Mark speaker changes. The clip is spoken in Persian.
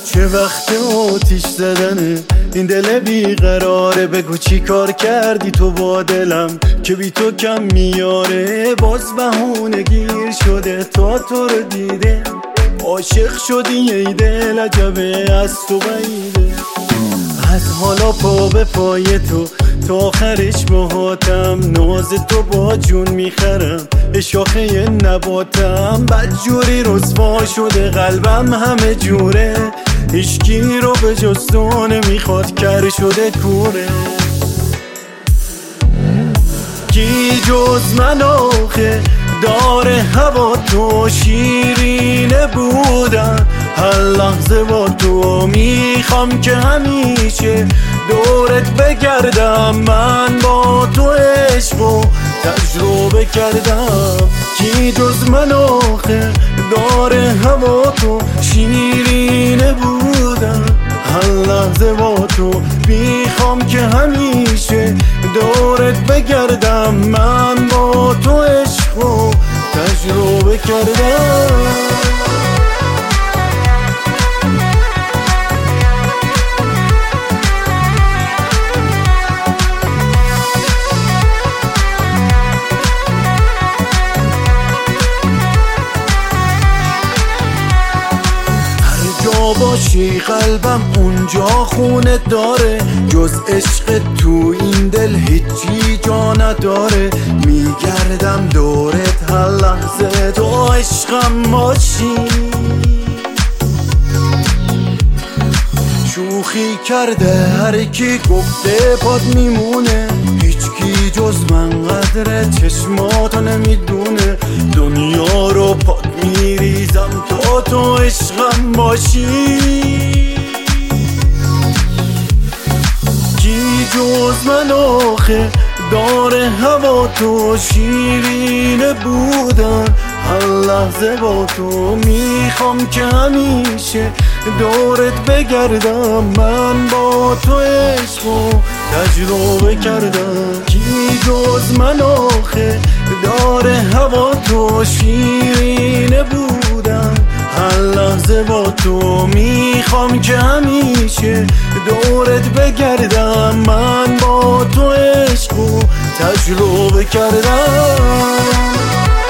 Speaker 1: چه وقت آتیش زدنه این دل بیقراره، بگو چی کار کردی تو با دلم که بی تو کم میاره. باز بهونه گیر شده تا تو رو دیده، عاشق شدی ای دل عجبه از تو بعیده. از حالا پا به پای تو تا آخرش باهاتم، ناز تو با جون میخرم به شاخه نباتم. بدجوری رسوا شده قلبم همه جوره، هیچکی رو به جز تو نمیخواد کر شده کوره. کی جز من آخه داره هوا تو شیرینه بودن، هر لحظه با تو میخوام که همیشه دورت بگردم. من با تو عشق و تجربه کردم. کی جز من آخه داره هوا تو شیرینه بودن، هر لحظه با تو میخوام که همیشه دورت بگردم. من با تو عشق و تجربه کردم. باشی قلبم اونجا خونه داره، جز عشق تو این دل هیچی جا نداره. میگردم دورت هر لحظه تو عشقم باشی. شوخی کرده هر کی گفته پاد میمونه، هیچکی جز من قدر چشماتو نمیدونه. دنیا رو پاد میریزم تا تو عشقم باشی. کی جز من آخه داره هوا تو شیرینه بودن، هر لحظه با تو میخوام که همیشه دورت بگردم. من با تو عشق و تجربه کردم. کی جز من آخه داره هوا تو شیرینه بودن، هر لحظه با تو میخوام که همیشه دورت بگردم. من با تو عشق و تجربه کردم.